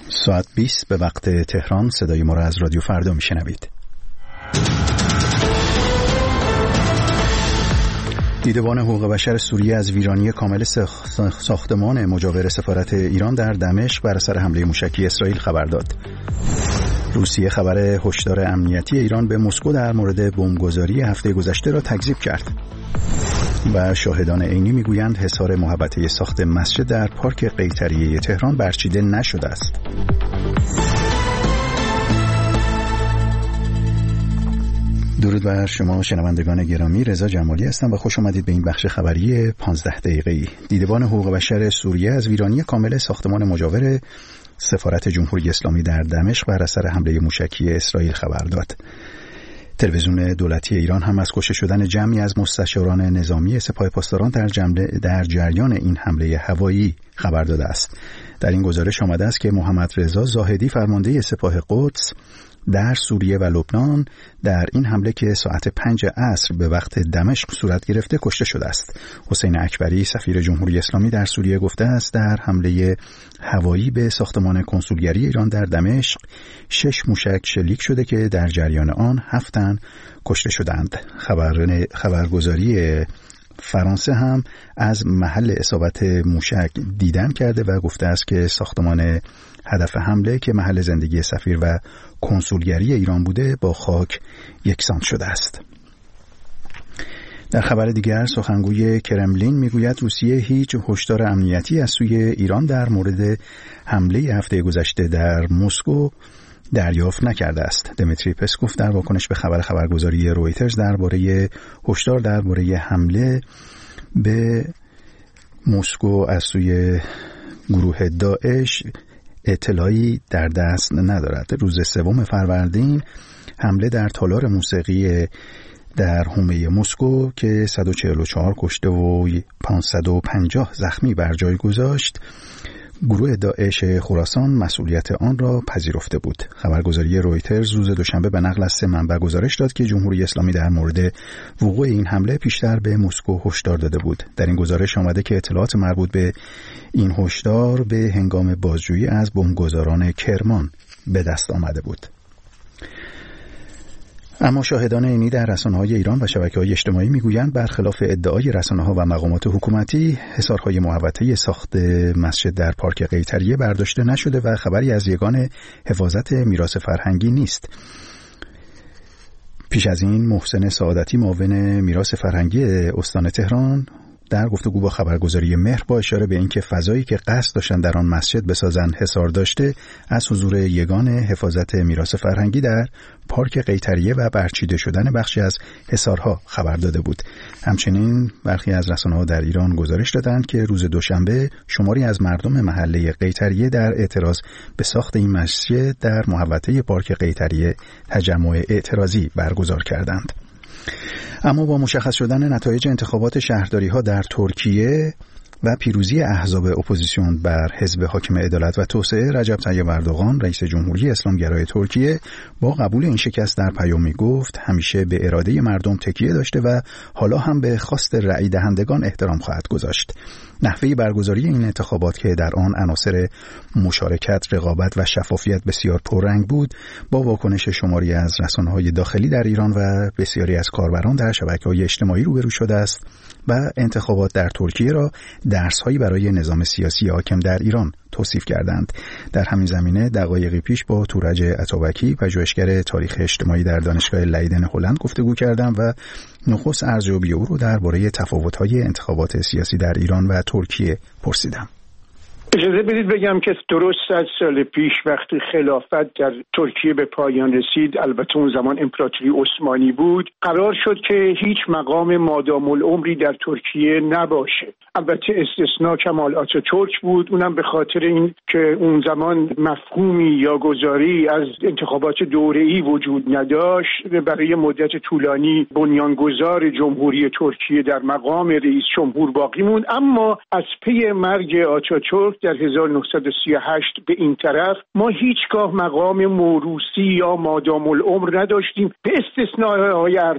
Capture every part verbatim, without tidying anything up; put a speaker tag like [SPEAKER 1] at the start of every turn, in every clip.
[SPEAKER 1] ساعت بیست به وقت تهران. صدای ما را از رادیو فردا میشنوید. دیدبان حقوق بشر سوریه از ویرانی کامل ساختمان مجاور سفارت ایران در دمشق بر اثر حمله موشکی اسرائیل خبر داد. روسیه خبر هشدار امنیتی ایران به مسکو در مورد بمبگذاری هفته گذشته را تکذیب کرد. و شاهدان عینی میگویند حصار محوطه ساخت مسجد در پارک قیطریه تهران برچیده نشده است. درود بر شما شنوندگان گرامی، رضا جمالی هستم و خوش آمدید به این بخش خبری پانزده دقیقه‌ای. دیدبان حقوق بشر سوریه از ویرانی کامل ساختمان مجاور سفارت جمهوری اسلامی در دمشق بر اثر حمله موشکی اسرائیل خبر داد. تلویزیون دولتی ایران هم از کشته شدن جمعی از مستشاران نظامی سپاه پاسداران در در جریان این حمله هوایی خبر داده است. در این گزارش آمده است که محمد رضا زاهدی فرمانده سپاه قدس در سوریه و لبنان در این حمله که ساعت پنج عصر به وقت دمشق صورت گرفته کشته شده است. حسین اکبری سفیر جمهوری اسلامی در سوریه گفته است در حمله هوایی به ساختمان کنسولگری ایران در دمشق شش موشک شلیک شده که در جریان آن هفت تن کشته شدند. خبر خبرگزاری فرانسه هم از محل اصابت موشک دیدن کرده و گفته است که ساختمان هدف حمله که محل زندگی سفیر و کنسولگری ایران بوده با خاک یکسان شده است. در خبر دیگر سخنگوی کرملین میگوید روسیه هیچ هشدار امنیتی از سوی ایران در مورد حمله هفته گذشته در مسکو دریافت نکرده است. دمیتری پسکوف در واکنش به خبر خبرگزاری رویترز درباره هشدار درباره حمله به مسکو از سوی گروه داعش اطلاعی در دست ندارد. روز سوم فروردین حمله در تالار موسیقی در حومه مسکو که صد و چهل و چهار کشته و پانصد و پنجاه زخمی بر جای گذاشت، گروه داعش خراسان مسئولیت آن را پذیرفته بود. خبرگزاری رویترز روز دوشنبه به نقل از سه منبع گزارش داد که جمهوری اسلامی در مورد وقوع این حمله پیشتر به مسکو هشدار داده بود. در این گزارش آمده که اطلاعات مربوط به این هشدار به هنگام بازجویی از بمبگذاران کرمان به دست آمده بود. اما شاهدان عینی در رسانه‌های ایران و شبکه‌های اجتماعی میگویند برخلاف ادعای رسانه‌ها و مقامات حکومتی حصارهای محوطه ساخت مسجد در پارک قیطریه برداشته نشده و خبری از یگان حفاظت میراث فرهنگی نیست. پیش از این محسن سعادتی معاون میراث فرهنگی استان تهران در گفتگو با خبرگزاری مهر با اشاره به اینکه فضایی که قصد داشتن در آن مسجد بسازند حصار داشته از حضور یگان حفاظت میراث فرهنگی در پارک قیطریه و برچیده شدن بخشی از حصارها خبر داده بود. همچنین برخی از رسانه‌ها در ایران گزارش دادند که روز دوشنبه شماری از مردم محله قیطریه در اعتراض به ساخت این مسجد در محوطه پارک قیطریه تجمع اعتراضی برگزار کردند. اما با مشخص شدن نتایج انتخابات شهرداری‌ها در ترکیه و پیروزی احزاب اپوزیسیون بر حزب حاکم عدالت و توسعه، رجب طیب اردوغان رئیس جمهوری اسلامگرای ترکیه با قبول این شکست در پیامی گفت همیشه به اراده مردم تکیه داشته و حالا هم به خواست رأی دهندگان احترام خواهد گذاشت. نحوه برگزاری این انتخابات که در آن عناصر مشارکت، رقابت و شفافیت بسیار پررنگ بود، با واکنش شماری از رسانه‌های داخلی در ایران و بسیاری از کاربران در شبکه‌های اجتماعی روبرو شده است و انتخابات در ترکیه را درس‌هایی برای نظام سیاسی حاکم در ایران توصیف کردند. در همین زمینه دقایقی پیش با تورج عطابکی پژوهشگر تاریخ اجتماعی در دانشگاه لیدن هلند گفتگو کردم و نخست ارزیابی او را درباره تفاوت‌های انتخابات سیاسی در ایران و ترکیه پرسیدم.
[SPEAKER 2] اجازه بدید بگم که درست از سال پیش وقتی خلافت در ترکیه به پایان رسید، البته اون زمان امپراتوری عثمانی بود، قرار شد که هیچ مقام مادام العمری در ترکیه نباشه. البته استثناء کمال آتاتورک بود، اونم به خاطر این که اون زمان مفهومی یا گذاری از انتخابات دوره‌ای وجود نداشت، برای مدت طولانی بنیانگذار جمهوری ترکیه در مقام رئیس جمهور باقی موند. اما از پی مرگ آتاتورک در هزار و نهصد و سی و هشت به این طرف ما هیچگاه مقام موروثی یا مادام العمر نداشتیم، به استثناء آقای اردوغان.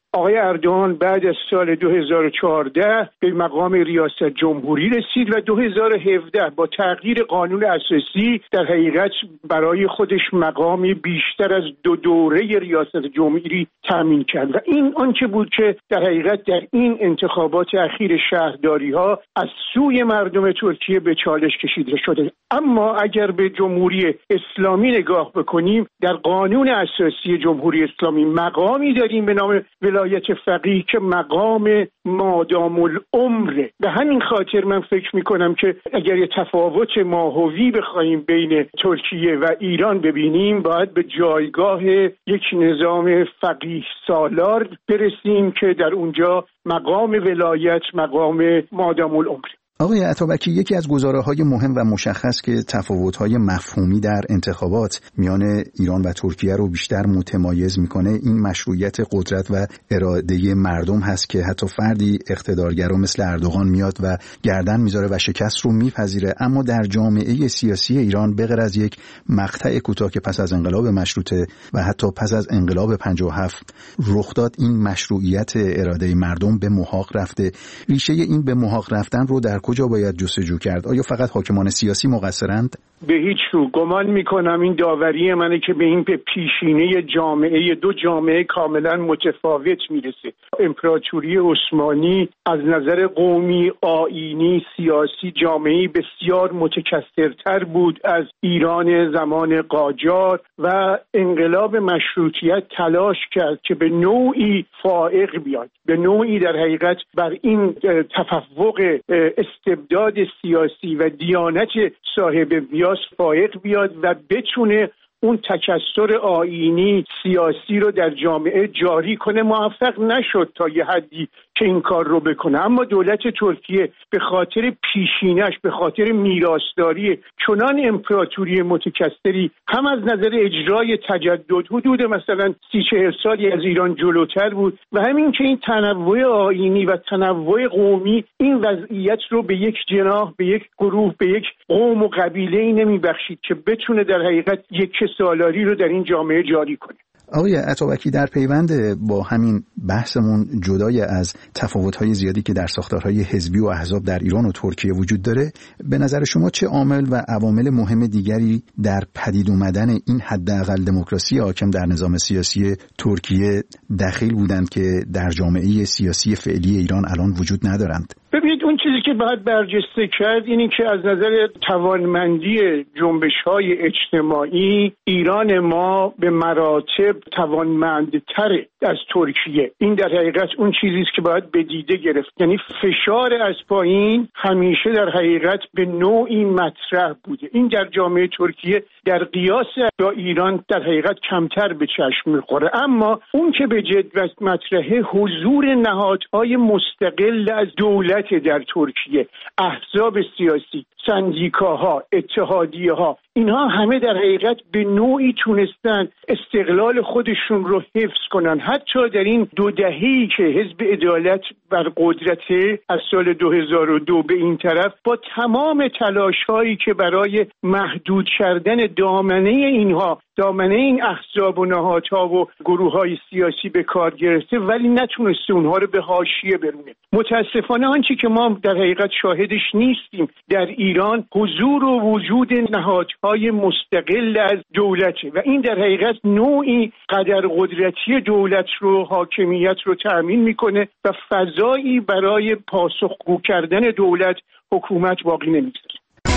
[SPEAKER 2] آقای اردوغان بعد از سال دو هزار و چهارده به مقام ریاست جمهوری رسید و دو هزار و هفده با تغییر قانون اساسی در حقیقت برای خودش مقامی بیشتر از دو دوره ریاست جمهوری تامین کرد و این آنچه بود که در حقیقت در این انتخابات اخیر شهرداری ها از سوی مردم ترکیه به چالش کشیده شده. اما اگر به جمهوری اسلامی نگاه بکنیم، در قانون اساسی جمهوری اسلامی مقامی داریم به نام ولایت فقیه که مقام مادام العمره. به همین خاطر من فکر میکنم که اگر یه تفاوت ماهوی بخوایم بین ترکیه و ایران ببینیم، باید به جایگاه یک نظام فقیه سالار برسیم که در اونجا مقام ولایت مقام مادام العمره.
[SPEAKER 1] آقای عطابکی، یکی از گزاره‌های مهم و مشخص که تفاوت‌های مفهومی در انتخابات میان ایران و ترکیه رو بیشتر متمایز میکنه این مشروعیت قدرت و اراده مردم هست که حتی فردی اقتدارگرا مثل اردوغان میاد و گردن میذاره و شکست رو میپذیره. اما در جامعه سیاسی ایران به غیر از یک مقطع کوتاه که پس از انقلاب مشروطه و حتی پس از انقلاب پنجاه و هفت رخ داد، این مشروعیت اراده مردم به محاق رفته. ریشه این به محاق رفتن رو در کجا باید جستجو کرد؟ آیا فقط حاکمان سیاسی مقصرند؟
[SPEAKER 2] به هیچ رو. گمان میکنم این داوری منه که به این به پیشینه جامعه دو جامعه کاملا متفاوت میرسه. امپراتوری عثمانی از نظر قومی، آیینی، سیاسی جامعه بسیار متکثرتر بود از ایران زمان قاجار و انقلاب مشروطیت تلاش کرد که به نوعی فائق بیاد، به نوعی در حقیقت بر این تفوق استبداد سیاسی و دیانت صاحب بیاس فائق بیاد و بتونه اون تکثر آیینی سیاسی رو در جامعه جاری کنه. موفق نشد تا یه حدی که این کار رو بکنه، اما دولت ترکیه به خاطر پیشینش، به خاطر میراثداری چنان امپراتوری متکثری هم از نظر اجرای تجدد حدود مثلا سی چهل سالی از ایران جلوتر بود و همین که این تنوع آیینی و تنوع قومی این وضعیت رو به یک جناح، به یک گروه، به یک قوم و قبیله‌ای نمیبخشید که بتونه در حقیقت یک سالاری رو در این جامعه جاری کنه.
[SPEAKER 1] آقای عطابکی، در پیوند با همین بحثمون جدای از تفاوت‌های زیادی که در ساختارهای حزبی و احزاب در ایران و ترکیه وجود داره، به نظر شما چه عامل و عوامل مهم دیگری در پدید اومدن این حداقل دموکراسی حاکم در نظام سیاسی ترکیه دخیل بودند که در جامعه سیاسی فعلی ایران الان وجود ندارند؟
[SPEAKER 2] ببینید، اون چیزی که باید برجسته کرد اینی که از نظر توانمندی جنبش‌های اجتماعی ایران ما به مراتب توانمندتره از ترکیه. این در حقیقت اون چیزی است که باید به دیده گرفت. یعنی فشار از پایین همیشه در حقیقت به نوعی مطرح بوده. این در جامعه ترکیه در قیاس با ایران در حقیقت کمتر به چشم می‌خوره، اما اون که به جد مطرحه حضور نهادهای مستقل از دولت در ترکیه، احزاب سیاسی، سندیکاها، اتحادیه‌ها، اینها همه در حقیقت به نوعی تونستن استقلال خودشون رو حفظ کنن. حتی در این دو دهه‌ای که حزب عدالت بر قدرت از سال دو هزار و دو به این طرف، با تمام تلاش‌هایی که برای محدود کردن دامنه اینها، دامنه این احزاب و نهادها و گروه‌های سیاسی به کار گرفته، ولی نتونسته اونها رو به حاشیه برونه. متاسفانه آنچه که ما در حقیقت شاهدش نیستیم در ایران حضور و وجود نهادهای مستقل از دولته و این در حقیقت نوعی قدر قدرتی دولت رو، حاکمیت رو تأمین میکنه و فضایی برای پاسخگو کردن دولت، حکومت باقی نمیذاره.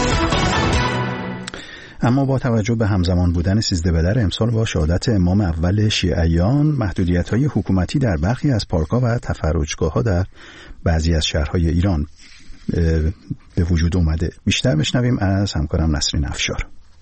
[SPEAKER 1] اما با توجه به همزمان بودن سیزده بدر امسال با شهادت امام اول شیعیان، محدودیت‌های حکومتی در برخی از پارک‌ها و تفرجگاه‌ها در بعضی از شهرهای ایران به وجود اومده. بیشتر بشنویم از همکارم نسرین افشار.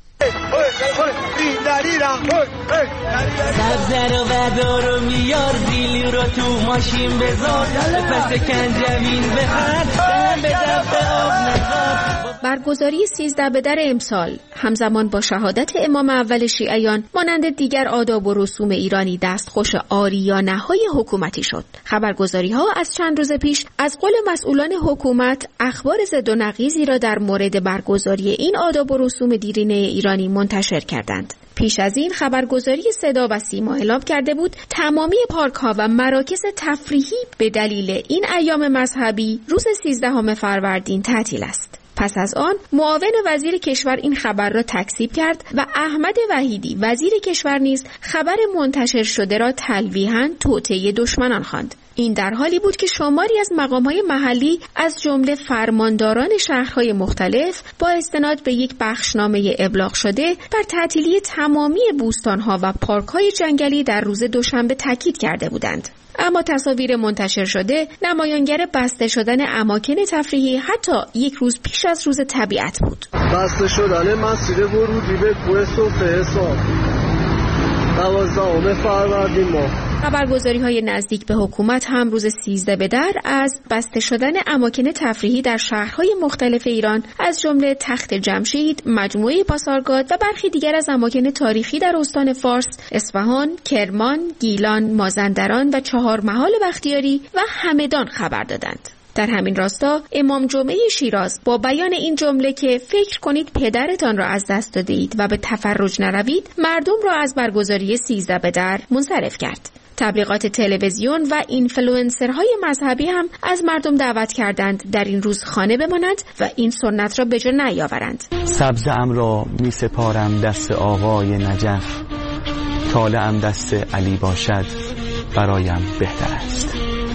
[SPEAKER 3] سبزر و ودار و میار زیلی رو تو ماشین بذار پس کنجمین بخر دهم به دفت آب نخار.
[SPEAKER 4] برگزاری سیزده بدر امسال همزمان با شهادت امام اول شیعیان مانند دیگر آداب و رسوم ایرانی دستخوش آریانه‌های حکومتی شد. خبرگزاری‌ها از چند روز پیش از قول مسئولان حکومت اخبار ضد و نقیضی را در مورد برگزاری این آداب و رسوم دیرینه ایرانی منتشر کردند. پیش از این خبرگزاری صدا و سیما اعلام کرده بود تمامی پارک‌ها و مراکز تفریحی به دلیل این ایام مذهبی روز سیزدهم فروردین تعطیل است. پس از آن معاون وزیر کشور این خبر را تکذیب کرد و احمد وحیدی وزیر کشور نیز خبر منتشر شده را تلویحاً توطئه دشمنان خواند. این در حالی بود که شماری از مقام‌های محلی از جمله فرمانداران شهرهای مختلف با استناد به یک بخشنامه ابلاغ شده بر تعطیلی تمامی بوستان‌ها و پارک‌های جنگلی در روز دوشنبه تاکید کرده بودند. اما تصاویر منتشر شده نمایانگر بسته شدن اماکن تفریحی حتی یک روز پیش از روز طبیعت بود.
[SPEAKER 5] بسته شدن مسیر ورودی به کوه صفحه حساب دوازدهم فروردین ماه.
[SPEAKER 4] خبرگزاری‌های نزدیک به حکومت هم روز سیزده به در از بسته شدن اماکن تفریحی در شهرهای مختلف ایران از جمله تخت جمشید، مجموعه پاسارگاد و برخی دیگر از اماکن تاریخی در استان فارس، اصفهان، کرمان، گیلان، مازندران و چهارمحال بختیاری و همدان خبر دادند. در همین راستا امام جمعه شیراز با بیان این جمله که فکر کنید پدرتان را از دست داده اید و به تفرج نروید، مردم را از برگزاری سیزده به در منصرف کرد. تبلیغات تلویزیون و اینفلوئنسرهای مذهبی هم از مردم دعوت کردند در این روز خانه بمانند و این سنت را به جا نیاورند.
[SPEAKER 6] سبزه‌ام را می سپارم دست آقای نجف، طالعم دست علی باشد برایم بهتر است.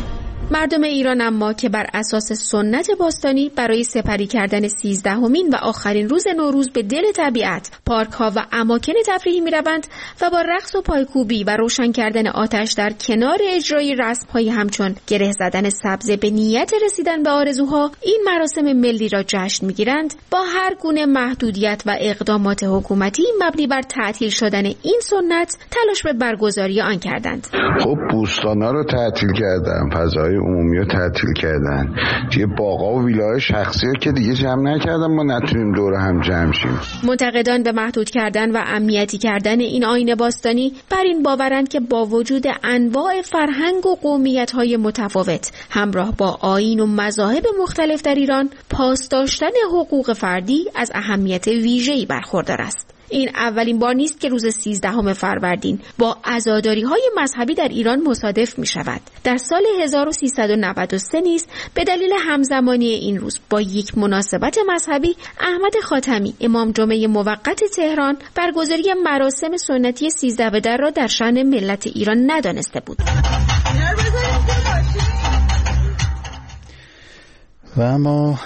[SPEAKER 4] مردم ایران اما که بر اساس سنت باستانی برای سپری کردن سیزدهمین و آخرین روز نوروز به دل طبیعت، پارک‌ها و اماکن تفریحی می‌روند و با رقص و پایکوبی و روشن کردن آتش در کنار اجرای رسم‌های همچون گره زدن سبزه به نیت رسیدن به آرزوها، این مراسم ملی را جشن می‌گیرند با هر گونه محدودیت و اقدامات حکومتی مبنی بر تعطیل شدن این سنت تلاش به برگزاری آن کردند.
[SPEAKER 7] خب بوستانا رو تعطیل کردن، فضای عمومی رو تعطیل کردن، دیگه باغا و ویلاهای شخصی که دیگه جمع نکردن ما نتونیم دور هم جمع شیم.
[SPEAKER 4] منتقدان به محدود کردن و امنیتی کردن این آیین باستانی بر این باورند که با وجود انواع فرهنگ و قومیت‌های متفاوت همراه با آیین و مذاهب مختلف در ایران، پاس داشتن حقوق فردی از اهمیت ویژه‌ای برخوردار است. این اولین بار نیست که روز سیزدهم فروردین با عزاداری‌های مذهبی در ایران مصادف می‌شود. در سال هزار و سیصد و نود و سه نیز به دلیل همزمانی این روز با یک مناسبت مذهبی، احمد خاتمی امام جمعه موقت تهران برگزاری مراسم سنتی سیزده به در را در شأن ملت ایران ندانسته بود.
[SPEAKER 1] و اما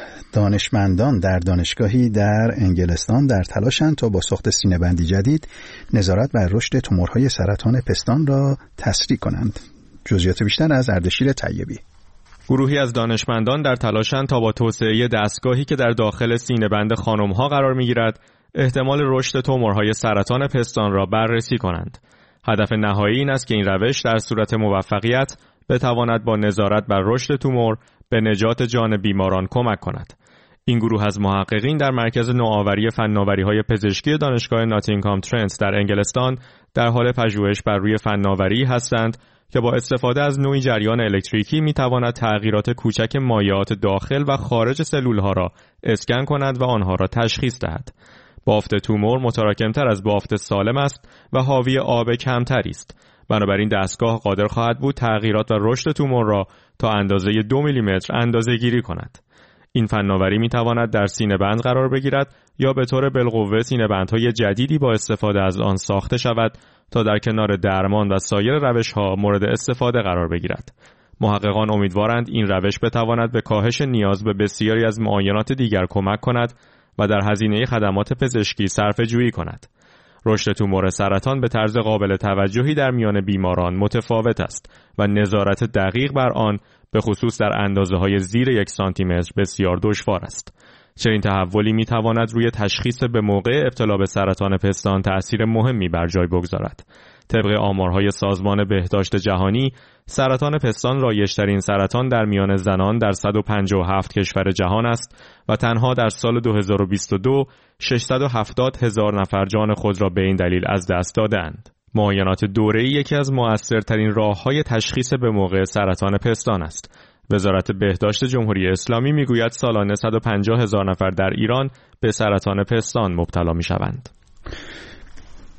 [SPEAKER 1] دانشمندان در دانشگاهی در انگلستان در تلاشند تا با ساخت سینه‌بندی جدید نظارت بر رشد تومورهای سرطان پستان را تسریع کنند. جزئیات بیشتر از اردشیر طیبی.
[SPEAKER 8] گروهی از دانشمندان در تلاشند تا با توسعه دستگاهی که در داخل سینه‌بند خانم‌ها قرار می‌گیرد، احتمال رشد تومورهای سرطان پستان را بررسی کنند. هدف نهایی این است که این روش در صورت موفقیت بتواند با نظارت بر رشد تومور به نجات جان بیماران کمک کند. این گروه از محققین در مرکز نوآوری فناوری‌های پزشکی دانشگاه ناتینگهام ترنت در انگلستان در حال پژوهش بر روی فناوری هستند که با استفاده از نوعی جریان الکتریکی می‌تواند تغییرات کوچک مایعات داخل و خارج سلول‌ها را اسکن کند و آنها را تشخیص دهد. بافت تومور متراکم‌تر از بافت سالم است و حاوی آب کمتری است. بنابراین دستگاه قادر خواهد بود تغییرات و رشد تومور را تا اندازه دو میلیمتر اندازه گیری کند. این فناوری می تواند در سینه‌بند قرار بگیرد یا به طور بالقوه سینه‌بندهای جدیدی با استفاده از آن ساخته شود تا در کنار درمان و سایر روش‌ها مورد استفاده قرار بگیرد. محققان امیدوارند این روش بتواند به کاهش نیاز به بسیاری از معاینات دیگر کمک کند و در هزینه خدمات پزشکی صرفه‌جویی کند. رشد تومور سرطان به طرز قابل توجهی در میان بیماران متفاوت است و نظارت دقیق بر آن به خصوص در اندازه‌های زیر یک سانتی متر بسیار دشوار است. چنین تحولی می‌تواند روی تشخیص به موقع ابتلا به سرطان پستان تأثیر مهمی بر جای بگذارد. طبق آمارهای سازمان بهداشت جهانی، سرطان پستان رایج‌ترین سرطان در میان زنان در صد و پنجاه و هفت کشور جهان است و تنها در سال دو هزار و بیست و دو ششصد و هفتاد هزار نفر جان خود را به این دلیل از دست دادند. معاینات دوره‌ای یکی از مؤثرترین راه‌های تشخیص به موقع سرطان پستان است. وزارت بهداشت جمهوری اسلامی میگوید سالانه صد و پنجاه هزار نفر در ایران به سرطان پستان مبتلا می‌شوند.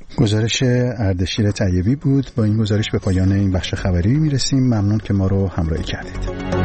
[SPEAKER 1] گزارش اردشیر طیبی بود. با این گزارش به پایان این بخش خبری میرسیم. ممنون که ما رو همراهی کردید.